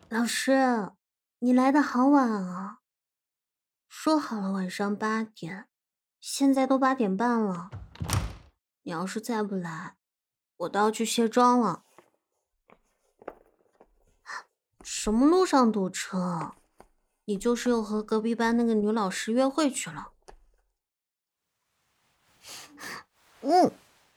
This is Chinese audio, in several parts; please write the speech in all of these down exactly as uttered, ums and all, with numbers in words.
老师，你来的好晚啊！说好了晚上八点，现在都八点半了。你要是再不来，我都要去卸妆了。什么路上堵车？你就是又和隔壁班那个女老师约会去了？嗯，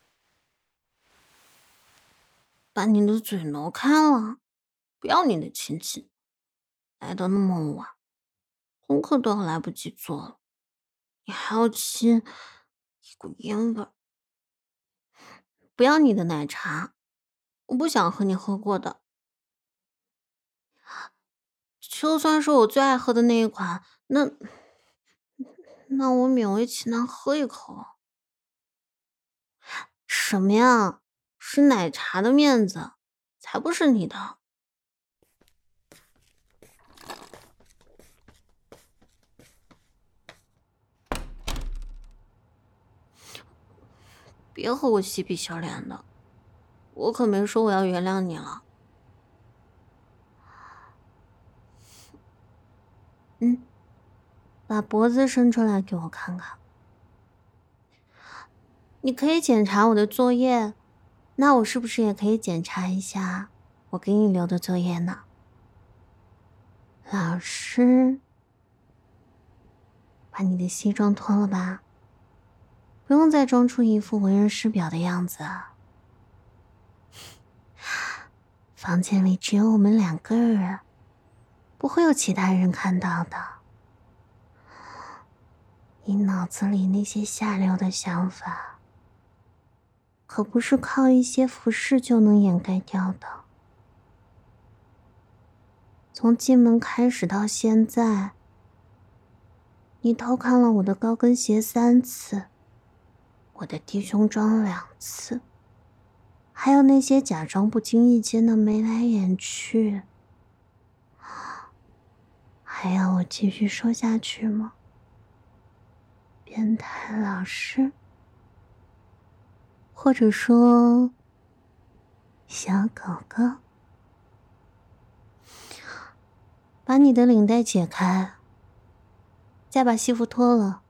把你的嘴挪开了，不要你的亲戚。来的那么晚，功课都要来不及做了，你还要亲，一股烟味儿。不要你的奶茶，我不想喝你喝过的。就算是我最爱喝的那一款，那那我勉为其难喝一口。什么呀？是奶茶的面子，才不是你的。别和我嬉皮笑脸的，我可没说我要原谅你了。嗯，把脖子伸出来给我看看。你可以检查我的作业，那我是不是也可以检查一下我给你留的作业呢？老师，把你的西装脱了吧，不用再装出一副为人师表的样子啊。房间里只有我们两个人，不会有其他人看到的。你脑子里那些下流的想法，可不是靠一些服饰就能掩盖掉的。从进门开始到现在，你偷看了我的高跟鞋三次，我的低胸装两次，还有那些假装不经意间的眉来眼去。还要我继续说下去吗？变态老师，或者说小狗狗，把你的领带解开，再把西服脱了。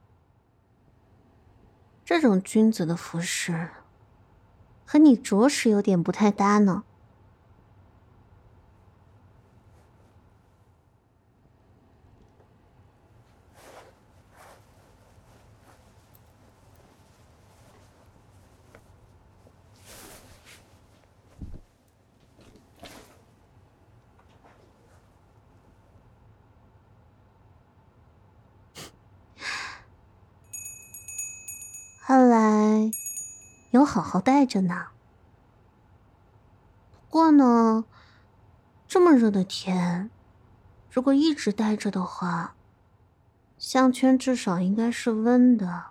这种君子的服饰和你着实有点不太搭呢。看来有好好戴着呢。不过呢，这么热的天，如果一直戴着的话，项圈至少应该是温的。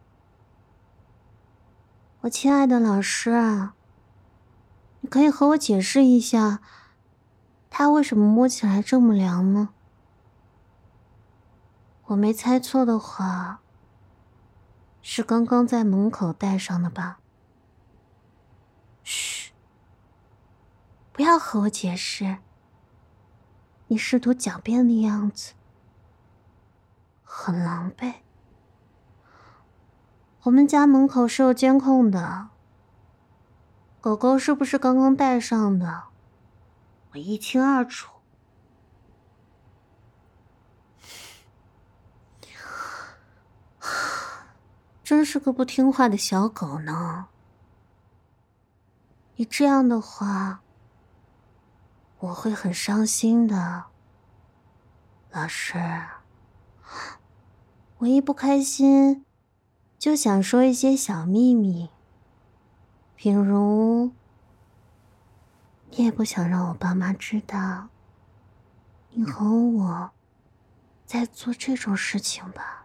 我亲爱的老师啊，你可以和我解释一下，它为什么摸起来这么凉呢？我没猜错的话，是刚刚在门口戴上的吧？嘘，不要和我解释，你试图狡辩的样子很狼狈。我们家门口是有监控的，狗狗是不是刚刚戴上的，我一清二楚。真是个不听话的小狗呢。你这样的话，我会很伤心的。老师，我一不开心，就想说一些小秘密，比如，你也不想让我爸妈知道，你和我在做这种事情吧？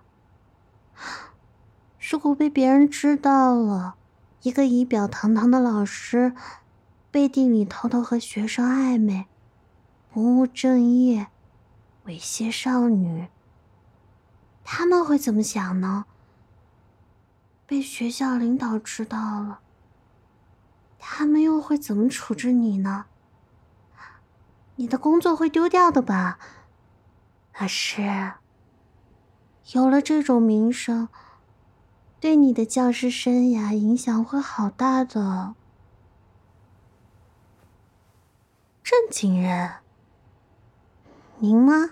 如果被别人知道了，一个仪表堂堂的老师，背地里偷偷和学生暧昧，不务正业，猥亵少女，他们会怎么想呢？被学校领导知道了，他们又会怎么处置你呢？ 你的工作会丢掉的吧？老师，有了这种名声，对你的教师生涯影响会好大的。正经人？您吗？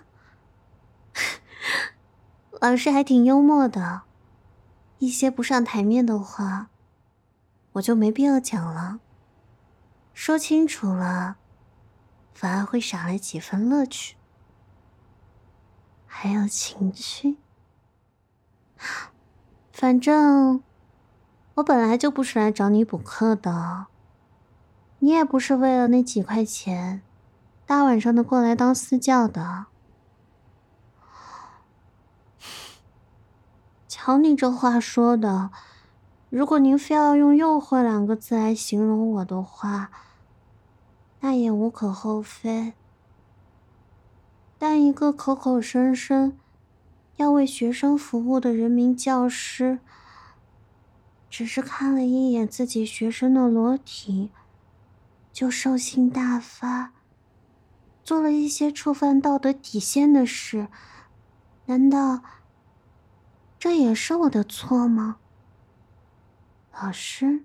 老师还挺幽默的，一些不上台面的话，我就没必要讲了。说清楚了，反而会少了几分乐趣，还有情趣。反正我本来就不是来找你补课的，你也不是为了那几块钱大晚上的过来当私教的。瞧你这话说的，如果您非要用诱惑两个字来形容我的话，那也无可厚非。但一个口口声声要为学生服务的人民教师，只是看了一眼自己学生的裸体，就兽性大发，做了一些触犯道德底线的事，难道这也是我的错吗？老师？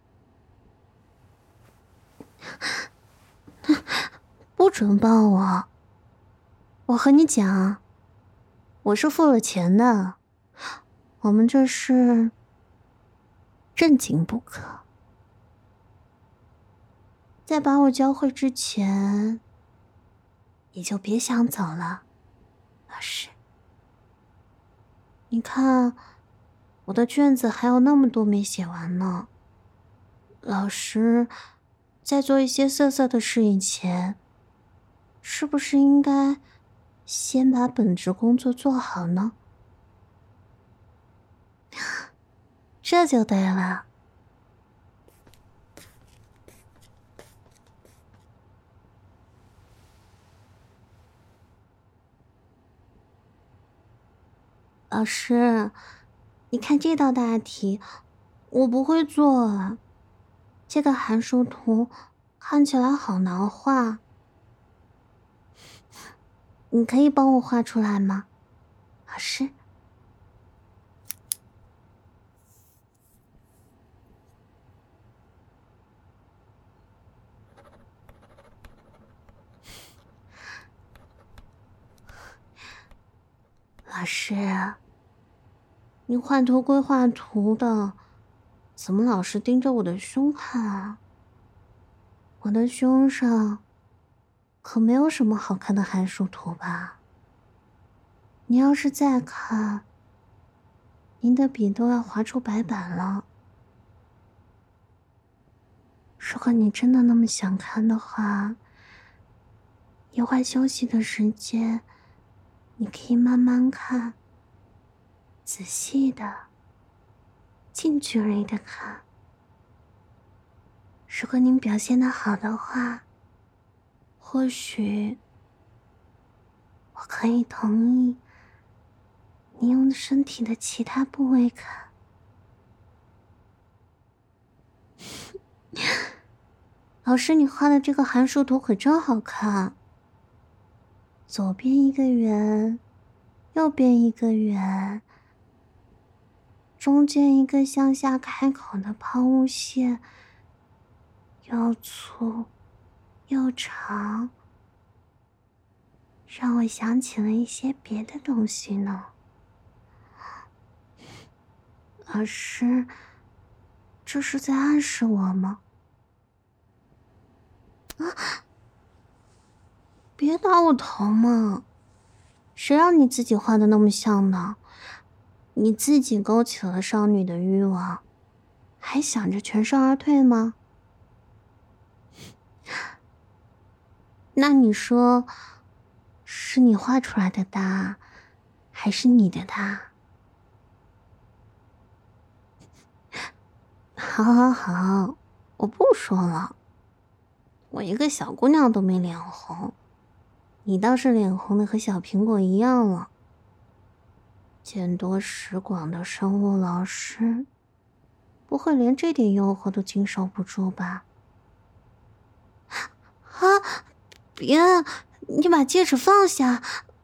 不准抱我！我和你讲，我是付了钱的，我们这是正经补课。在把我教会之前，你就别想走了，老师。你看，我的卷子还有那么多没写完呢。老师，在做一些色色的事以前，是不是应该先把本职工作做好呢？这就对了。老师，你看这道大题，我不会做啊。这个函数图看起来好难画，你可以帮我画出来吗，老师？老师，你画图归画图的，怎么老是盯着我的胸看啊？我的胸上可没有什么好看的函数图吧？你要是再看，您的笔都要划出白板了。如果你真的那么想看的话，一会儿休息的时间，你可以慢慢看，仔细的、近距离的看。如果您表现得好的话，或许我可以同意你用身体的其他部位看。老师，你画的这个函数图可真好看，左边一个圆，右边一个圆，中间一个向下开口的抛物线，又粗又长，让我想起了一些别的东西呢。老师，这是在暗示我吗？啊！别打我头嘛！谁让你自己画的那么像呢？你自己勾起了少女的欲望，还想着全身而退吗？那你说，是你画出来的大，还是你的大？好好好，我不说了。我一个小姑娘都没脸红，你倒是脸红的和小苹果一样了。见多识广的生物老师，不会连这点诱惑都经受不住吧？啊！ 别，你把戒指放下。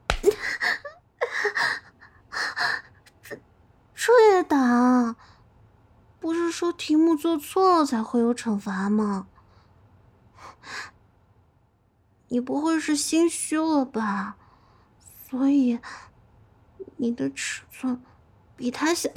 这这也打？不是说题目做错了才会有惩罚吗？你不会是心虚了吧？所以你的尺寸比他小。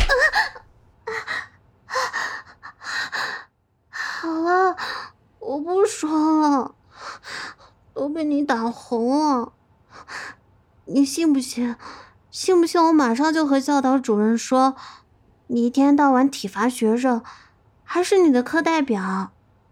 好了，我不说了，都被你打红了。你信不信？信不信我马上就和教导主任说，你一天到晚体罚学生，还是你的课代表？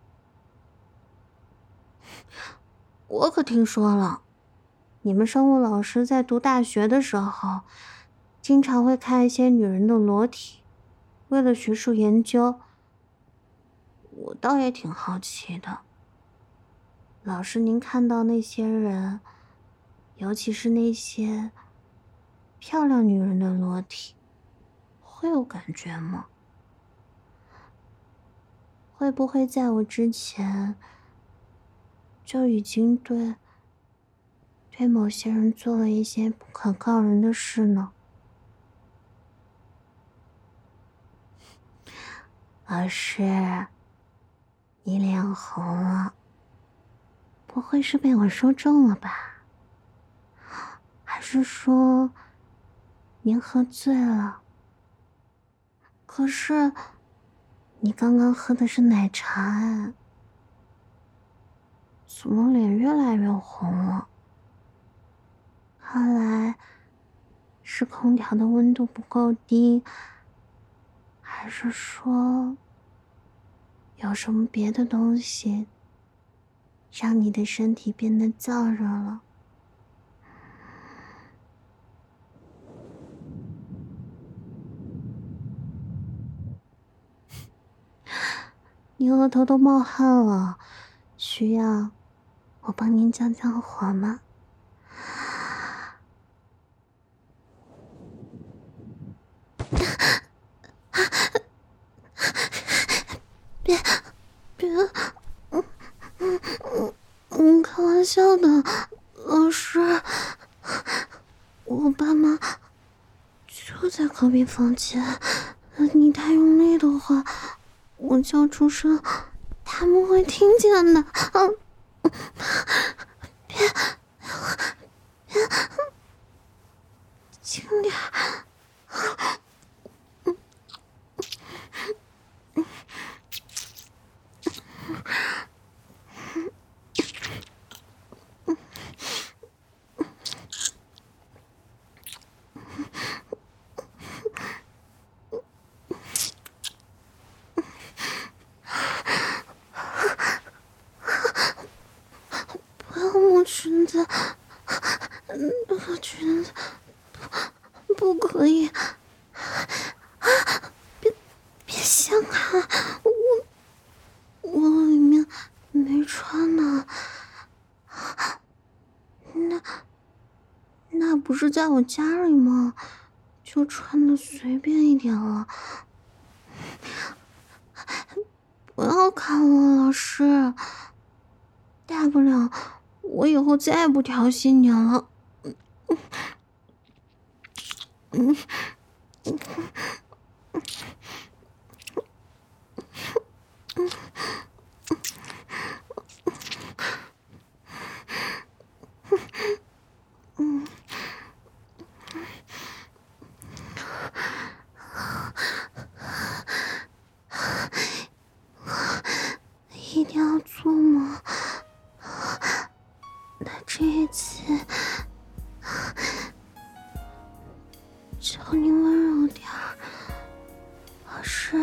我可听说了，你们生物老师在读大学的时候，经常会看一些女人的裸体，为了学术研究。我倒也挺好奇的，老师您看到那些人，尤其是那些漂亮女人的裸体，会有感觉吗？会不会在我之前就已经对对某些人做了一些不可告人的事呢？老师，你脸红了，不会是被我说中了吧？还是说您喝醉了？可是你刚刚喝的是奶茶哎，怎么脸越来越红了？看来是空调的温度不够低，还是说有什么别的东西让你的身体变得燥热了？你额头都冒汗了，需要我帮您降降火吗？别别，嗯嗯嗯嗯，开玩笑的，老师，我爸妈就在隔壁房间，你太用力的话，我叫出声，他们会听见的。嗯，别别，轻点。不要摸裙子，那个裙子不不可以。别别想看，我我里面没穿呢。那那不是在我家里吗？就穿的随便一点了。不要看我，老师，大不了我以后再也不调戏你了。嗯嗯嗯嗯，一定要做吗？那这一次求你温柔点儿，老师。